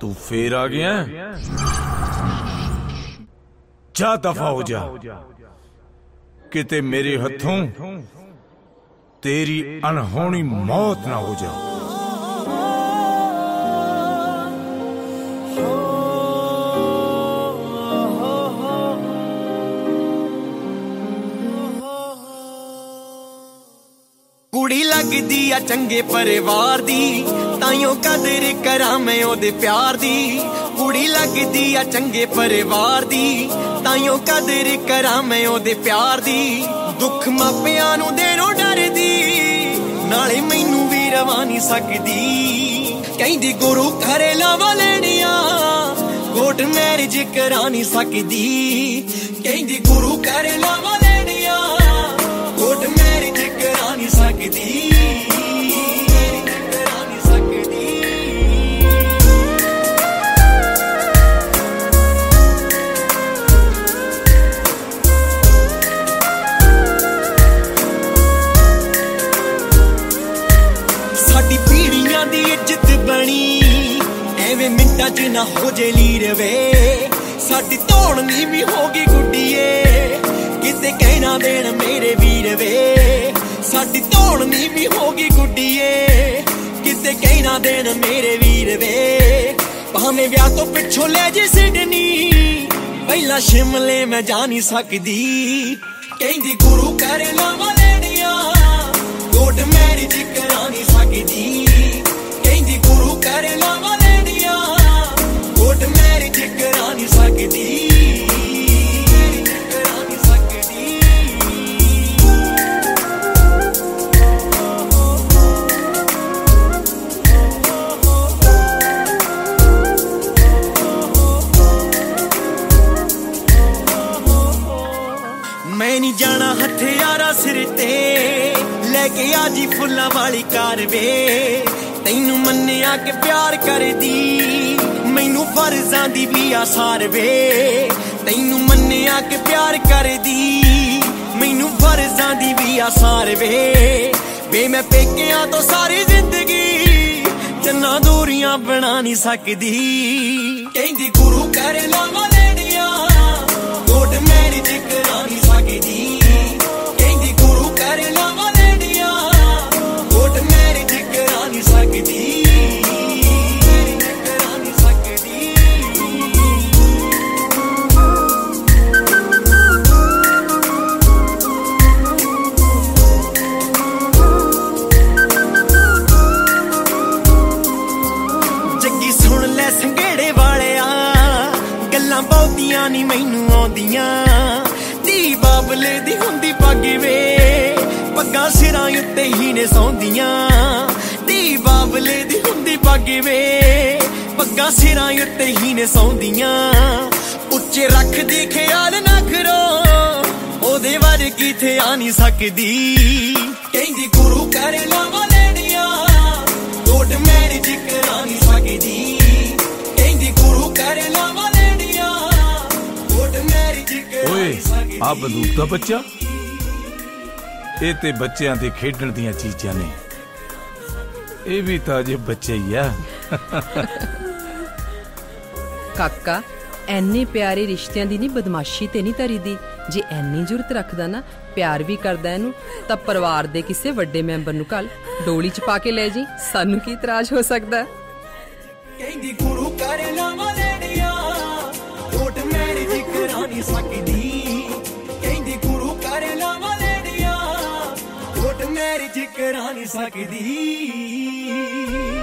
तू फिर आ गया? जा दफा हो जा, किते मेरे हथों तेरी अनहोनी मौत ना हो जाए। कुड़ी लगदी आ चंगे परिवार दी, ताइयों कदर करा मैं ओदे प्यार दी। कुड़ी लगदी आ चंगे परिवार दी, ताइयों कदर करा मैं ओदे प्यार दी। दुख मापियां नू देणों डरदी, नाले मैनू भी रवा नहीं सकदी। कहंदी गुरु घरे लावा लेनिया, कोर्ट मैरिज करा नहीं सकदी। कहंदी गुरु घरे लावा लेनिया, कोर्ट मैरिज करा नहीं सकदी। साडी पीढ़ियां दी इज्जत बनी, एवें मिंटां च ना हो जे लीर वे। साडी धौड़नी भी होगी गुड्डीए, किते कहना देन मेरे वीर वे। साडी धौड़नी भी होगी गुड्डीए, किते कहना देन मेरे वीर वे। भावें ब्याह तो पिछों ले जे सिडनी, पहला शिमले मैं जा नहीं सकदी। कहंदी गुरु घरे लावा लेनिया, कोर्ट मैरिज करा नहीं सकदी। कहंदी गुरु घरे लावा लेनिया, कोर्ट मैरिज करा नहीं सकदी। मैं नहीं जाना हथियारा सिर ते, लेके आजी फुल्लां वाली कार वे। तैनू मन्निया के प्यार कर दी, मैनू फर्जां दी भी आसार वे। तैनू मन्निया के प्यार कर दी, मैनू फर्जां दी भी आसार वे। वे मैं पेकियां तो सारी जिंदगी जन्ना दूरियां बना नहीं सकदी। कहंदी गुरु घरे लावा लेनिया, कोर्ट मैरिज करा नहीं सकदी। कहंदी गुरु घरे लावा लेनिया, कोर्ट मैरिज करा नहीं सकदी। करा नहीं सकदी। जग्गी सुन ले संघेड़े वालिया, गल्लां बहुतियां नहीं मैनू आउंदियां। धी बाबले दी हुंदी पग वे, पग्गां सिरां उत्ते ही ने सौंदियां। धी बाबले दी हुंदी पग वे, पग्गां सिरां उत्ते ही ने सौंदियां। उच्चे रख दी ख्याल ना करो, ओदे वर्गी थे आ नहीं सकदी। कहंदी गुरु घरे लावा लेनिया, कोर्ट मैरिज करा नहीं सकदी। कहंदी गुरु घरे लावा लेनिया, कोर्ट मैरिज करा नहीं सकदी। आ बंदूक दा बच्चा, ये ते बच्चों दे खेडण दियां चीजां ने, ये भी तां अजे बच्चे ही आ। काका ਐਨੇ ਪਿਆਰੇ ਰਿਸ਼ਤਿਆਂ ਦੀ ਨਹੀਂ ਬਦਮਾਸ਼ੀ ਤੇ ਨਹੀਂ ਧਰੀ ਦੀ। ਜੇ ਐਨੀ ਜ਼ਰੂਰਤ ਰੱਖਦਾ ਨਾ, ਪਿਆਰ ਵੀ ਕਰਦਾ ਇਹਨੂੰ, ਤਾਂ ਪਰਿਵਾਰ ਦੇ ਕਿਸੇ ਵੱਡੇ ਮੈਂਬਰ ਨੂੰ ਕੱਲ ਡੋਲੀ 'ਚ ਪਾ ਕੇ ਲੈ ਜੀ, ਸਾਨੂੰ ਕੀ ਇਤਰਾਜ਼ ਹੋ ਸਕਦਾ। ਕਹਿੰਦੀ ਗੁਰੂ ਘਰੇ ਲਾਵਾ ਲੈਣੀਆਂ, ਕੋਰਟ ਮੈਰਿਜ ਕਰਾ ਨਹੀਂ ਸਕਦੀ। ਕਹਿੰਦੀ ਗੁਰੂ ਘਰੇ ਲਾਵਾ ਲੈਣੀਆਂ, ਕੋਰਟ ਮੈਰਿਜ ਕਰਾ ਨਹੀਂ ਸਕਦੀ।